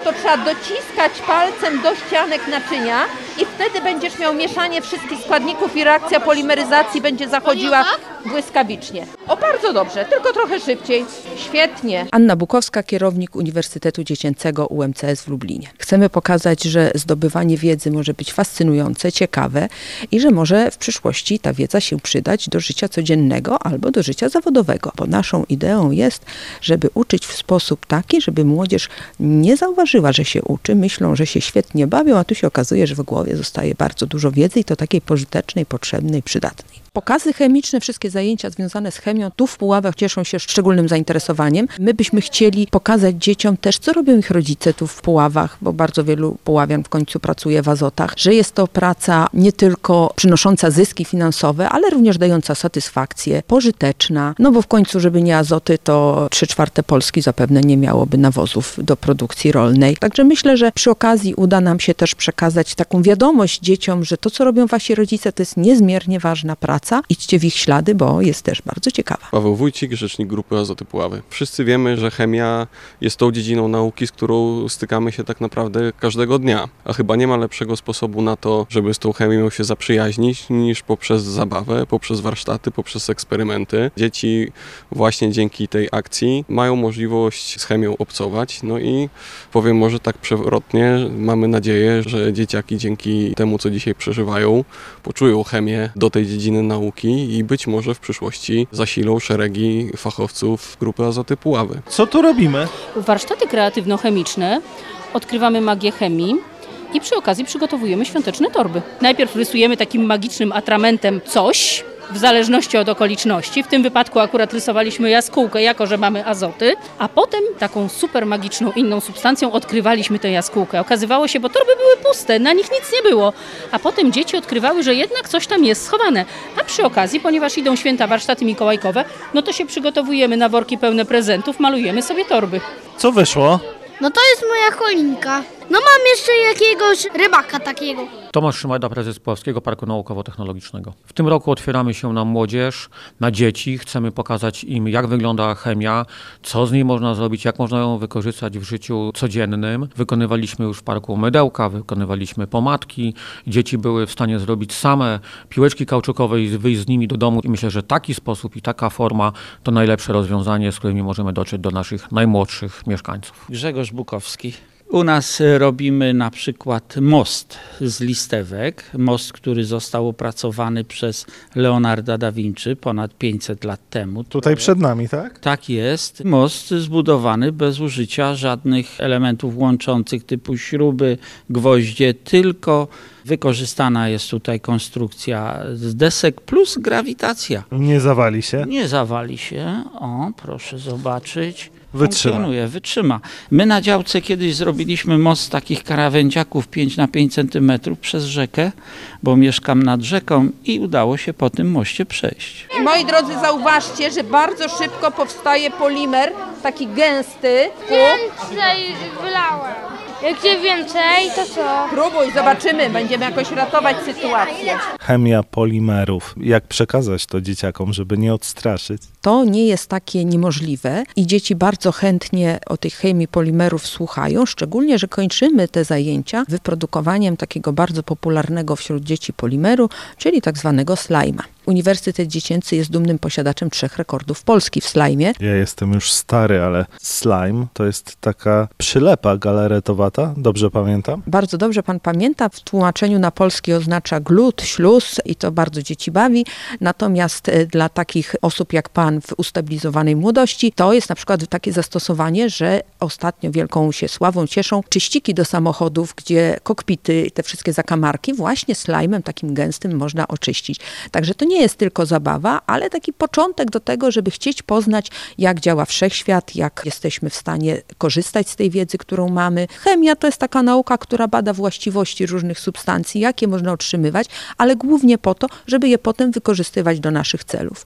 to trzeba dociskać palcem do ścianek naczynia i wtedy będziesz miał mieszanie wszystkich składników i reakcja polimeryzacji będzie zachodziła błyskawicznie. O, bardzo dobrze, tylko trochę szybciej. Świetnie. Anna Bukowska, kierownik Uniwersytetu Dziecięcego UMCS w Lublinie. Chcemy pokazać, że zdobywanie wiedzy może być fascynujące, ciekawe i że może w przyszłości ta wiedza się przydać do życia codziennego albo do życia zawodowego. Bo naszą ideą jest, żeby uczyć w sposób taki, żeby młodzież nie zauważyła, że się uczy, myślą, że się świetnie bawią, a tu się okazuje, że w głowie zostaje bardzo dużo wiedzy i to takiej pożytecznej, potrzebnej, przydatnej. Pokazy chemiczne, wszystkie zajęcia związane z chemią tu w Puławach cieszą się szczególnym zainteresowaniem. My byśmy chcieli pokazać dzieciom też, co robią ich rodzice tu w Puławach, bo bardzo wielu Puławian w końcu pracuje w Azotach, że jest to praca nie tylko przynosząca zyski finansowe, ale również dająca satysfakcję, pożyteczna, no bo w końcu, żeby nie Azoty, to 3/4 Polski zapewne nie miałoby nawozów do produkcji rolnej. Także myślę, że przy okazji uda nam się też przekazać taką wiadomość dzieciom, że to, co robią wasi rodzice, to jest niezmiernie ważna praca. Idźcie w ich ślady, bo jest też bardzo ciekawa. Paweł Wójcik, rzecznik Grupy Azoty Puławy. Wszyscy wiemy, że chemia jest tą dziedziną nauki, z którą stykamy się tak naprawdę każdego dnia. A chyba nie ma lepszego sposobu na to, żeby z tą chemią się zaprzyjaźnić, niż poprzez zabawę, poprzez warsztaty, poprzez eksperymenty. Dzieci właśnie dzięki tej akcji mają możliwość z chemią obcować. No i powiem może tak przewrotnie, mamy nadzieję, że dzieciaki dzięki temu, co dzisiaj przeżywają, poczują chemię do tej dziedziny nauki i być może w przyszłości zasilą szeregi fachowców Grupy Azoty Puławy. Co tu robimy? Warsztaty kreatywno-chemiczne, odkrywamy magię chemii i przy okazji przygotowujemy świąteczne torby. Najpierw rysujemy takim magicznym atramentem coś, w zależności od okoliczności. W tym wypadku akurat rysowaliśmy jaskółkę, jako że mamy azoty, a potem taką super magiczną inną substancją odkrywaliśmy tę jaskółkę. Okazywało się, bo torby były puste, na nich nic nie było, a potem dzieci odkrywały, że jednak coś tam jest schowane. A przy okazji, ponieważ idą święta warsztaty mikołajkowe, no to się przygotowujemy na worki pełne prezentów, malujemy sobie torby. Co wyszło? No to jest moja choinka. No mam jeszcze jakiegoś rybaka takiego. Tomasz Szymajda, prezes Puławskiego Parku Naukowo-Technologicznego. W tym roku otwieramy się na młodzież, na dzieci. Chcemy pokazać im, jak wygląda chemia, co z niej można zrobić, jak można ją wykorzystać w życiu codziennym. Wykonywaliśmy już w parku mydełka, wykonywaliśmy pomadki. Dzieci były w stanie zrobić same piłeczki kauczukowe i wyjść z nimi do domu. I myślę, że taki sposób i taka forma to najlepsze rozwiązanie, z którymi możemy dotrzeć do naszych najmłodszych mieszkańców. Grzegorz Bukowski. U nas robimy na przykład most z listewek, most, który został opracowany przez Leonarda da Vinci ponad 500 lat temu. Tutaj przed nami, tak? Tak jest. Most zbudowany bez użycia żadnych elementów łączących typu śruby, gwoździe, tylko wykorzystana jest tutaj konstrukcja z desek plus grawitacja. Nie zawali się? Nie zawali się. O, proszę zobaczyć. Wytrzyma. Wytrzyma. My na działce kiedyś zrobiliśmy most z takich krawędziaków 5 na 5 cm przez rzekę, bo mieszkam nad rzeką i udało się po tym moście przejść. Moi drodzy, zauważcie, że bardzo szybko powstaje polimer, taki gęsty. Więcej wylałem. Jak nie więcej, to co? Próbuj, zobaczymy, będziemy jakoś ratować sytuację. Chemia polimerów. Jak przekazać to dzieciakom, żeby nie odstraszyć? To nie jest takie niemożliwe i dzieci bardzo chętnie o tej chemii polimerów słuchają, szczególnie, że kończymy te zajęcia wyprodukowaniem takiego bardzo popularnego wśród dzieci polimeru, czyli tak zwanego slajma. Uniwersytet Dziecięcy jest dumnym posiadaczem 3 rekordów Polski w slajmie. Ja jestem już stary, ale slime to jest taka przylepa galaretowata, dobrze pamiętam? Bardzo dobrze pan pamięta, w tłumaczeniu na polski oznacza glut, śluz i to bardzo dzieci bawi. Natomiast dla takich osób jak pan w ustabilizowanej młodości, to jest na przykład takie zastosowanie, że ostatnio wielką się sławą cieszą czyściki do samochodów, gdzie kokpity i te wszystkie zakamarki właśnie slajmem takim gęstym można oczyścić. Także to nie jest tylko zabawa, ale taki początek do tego, żeby chcieć poznać, jak działa wszechświat, jak jesteśmy w stanie korzystać z tej wiedzy, którą mamy. Chemia to jest taka nauka, która bada właściwości różnych substancji, jakie można otrzymywać, ale głównie po to, żeby je potem wykorzystywać do naszych celów.